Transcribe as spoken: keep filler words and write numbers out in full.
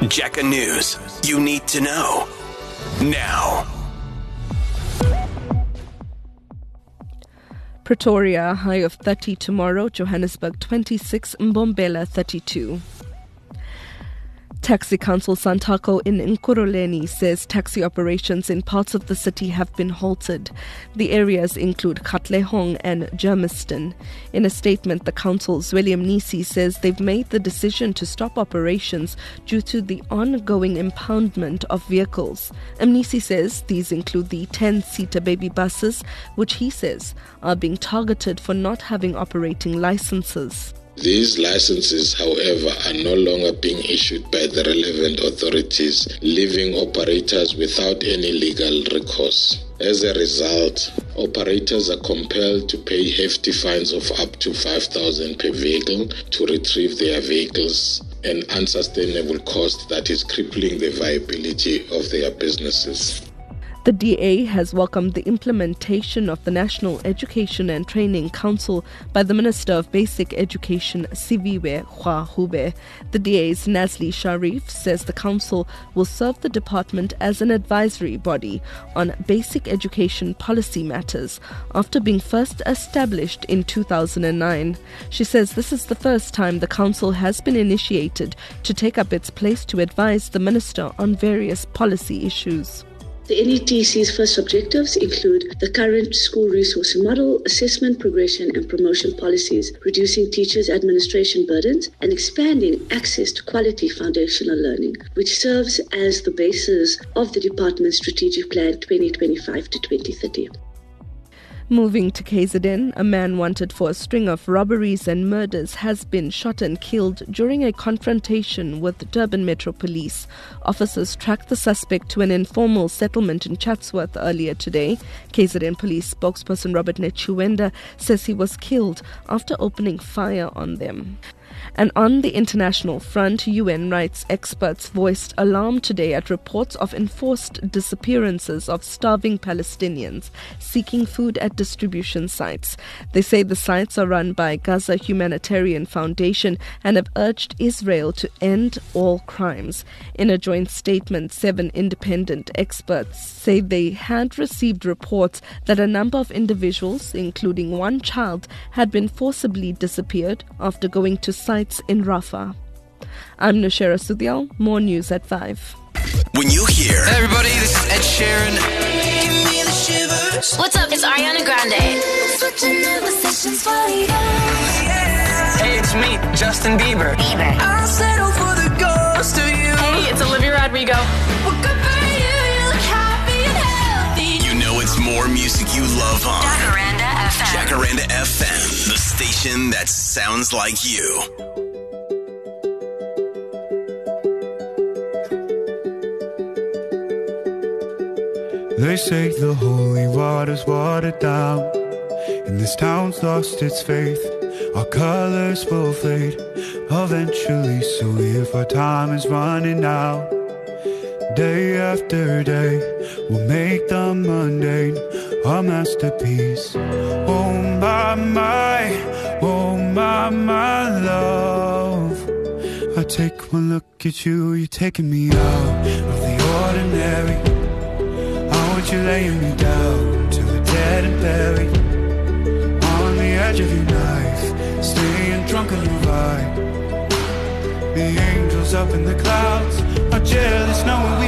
Jacka News. You need to know. Now. Pretoria, high of thirty tomorrow. Johannesburg, twenty-six. Mbombela, thirty-two. Taxi Council Santako in Nkuruleni says taxi operations in parts of the city have been halted. The areas include Katlehong and Germiston. In a statement, the council's William Nisi says they've made the decision to stop operations due to the ongoing impoundment of vehicles. Mnisi says these include the ten-seater baby buses, which he says are being targeted for not having operating licenses. These licenses, however, are no longer being issued by the relevant authorities, leaving operators without any legal recourse. As a result, operators are compelled to pay hefty fines of up to five thousand dollars per vehicle to retrieve their vehicles, an unsustainable cost that is crippling the viability of their businesses. The D A has welcomed the implementation of the National Education and Training Council by the Minister of Basic Education, Siviwe Hwahube. The D A's Nazli Sharif says the council will serve the department as an advisory body on basic education policy matters after being first established in two thousand nine. She says this is the first time the council has been initiated to take up its place to advise the minister on various policy issues. The N E T C's first objectives include the current school resource model, assessment, progression and promotion policies, reducing teachers' administration burdens, and expanding access to quality foundational learning, which serves as the basis of the department's strategic plan twenty twenty-five to twenty thirty. Moving to K Z N, a man wanted for a string of robberies and murders has been shot and killed during a confrontation with Durban Metro Police. Officers tracked the suspect to an informal settlement in Chatsworth earlier today. K Z N Police spokesperson Robert Nechuenda says he was killed after opening fire on them. And on the international front, U N rights experts voiced alarm today at reports of enforced disappearances of starving Palestinians seeking food at distribution sites. They say the sites are run by Gaza Humanitarian Foundation and have urged Israel to end all crimes. In a joint statement, seven independent experts say they had received reports that a number of individuals, including one child, had been forcibly disappeared after going to sites in Rafah. I'm Nushera Sudyal. More news at five. When you hear... Hey everybody, this is Ed Sheeran. Give me the shivers. What's up? It's Ariana Grande. Hey, it's me, Justin Bieber. Bieber. I'll settle for the ghost of you. Hey, it's Olivia Rodrigo. We're good for you, you look happy and healthy. You know it's more music you love on Jacaranda F M. Jacaranda F M, the station that sounds like you. They say the holy water's watered down, and this town's lost its faith. Our colors will fade eventually, so if our time is running out, day after day, we'll make the mundane our masterpiece. Oh my, my, oh my, my love, I take one look at you, you're taking me out of the ordinary. You laying me down to the dead and buried on the edge of your knife, staying drunk on your vibe. The angels up in the clouds are jealous, knowing